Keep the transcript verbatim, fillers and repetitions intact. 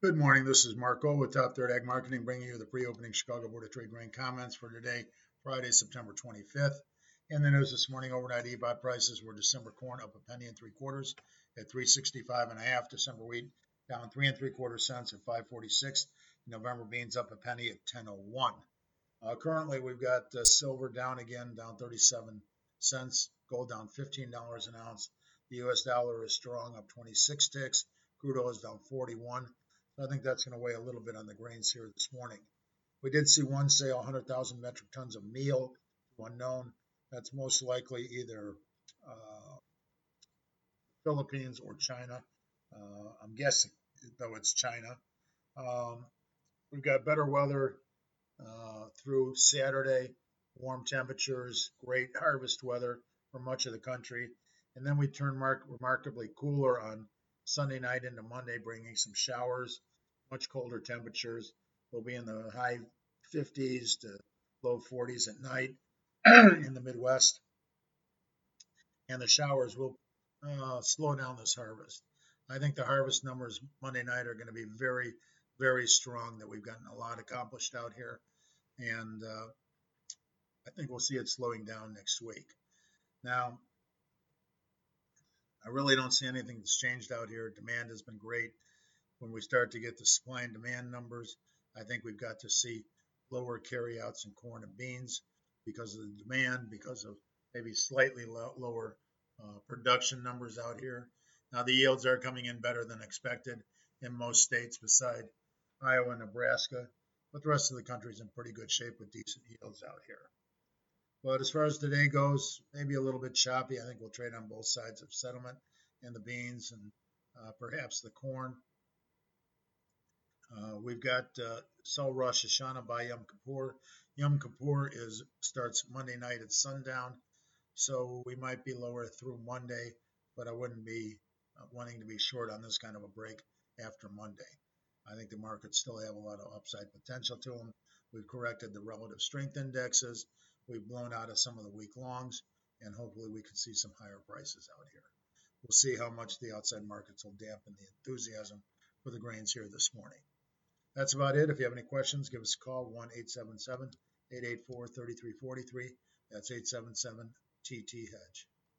Good morning. This is Marco with Top Third Ag Marketing, bringing you the pre-opening Chicago Board of Trade grain comments for today, Friday, September twenty-fifth. In the news this morning, overnight E B O T prices were December corn up a penny and three quarters at three sixty-five and a half. December wheat down three and three quarter cents at five forty-six. November beans up a penny at ten oh one. Uh, currently, we've got uh, silver down again, down thirty-seven cents. Gold down fifteen dollars an ounce. The U S dollar is strong, up twenty-six ticks. Crude oil is down forty-one. I think that's going to weigh a little bit on the grains here this morning. We did see one sale, one hundred thousand metric tons of meal, unknown. That's most likely either uh, Philippines or China. Uh, I'm guessing, though it's China. Um, we've got better weather uh, through Saturday, warm temperatures, great harvest weather for much of the country. And then we turn mark- remarkably cooler on Sunday night into Monday, bringing some showers, much colder temperatures. We'll be in the high fifties to low forties at night in the Midwest. And the showers will uh, slow down this harvest. I think the harvest numbers Monday night are going to be very, very strong, that we've gotten a lot accomplished out here. And uh, I think we'll see it slowing down next week. Now, I really don't see anything that's changed out here. Demand has been great. When we start to get the supply and demand numbers, I think we've got to see lower carryouts in corn and beans because of the demand, because of maybe slightly lo- lower uh, production numbers out here. Now, the yields are coming in better than expected in most states beside Iowa and Nebraska, but the rest of the country is in pretty good shape with decent yields out here. But as far as today goes, maybe a little bit choppy. I think we'll trade on both sides of settlement and the beans and uh, perhaps the corn. Uh, we've got uh, sell Rosh Hashanah by Yom Kippur. Yom Kippur is starts Monday night at sundown, so we might be lower through Monday, but I wouldn't be uh, wanting to be short on this kind of a break after Monday. I think the markets still have a lot of upside potential to them. We've corrected the relative strength indexes. We've blown out of some of the weak longs, and hopefully we can see some higher prices out here. We'll see how much the outside markets will dampen the enthusiasm for the grains here this morning. That's about it. If you have any questions, give us a call, one eight seven seven, eight eight four, three three four three. That's eight seven seven T T Hedge.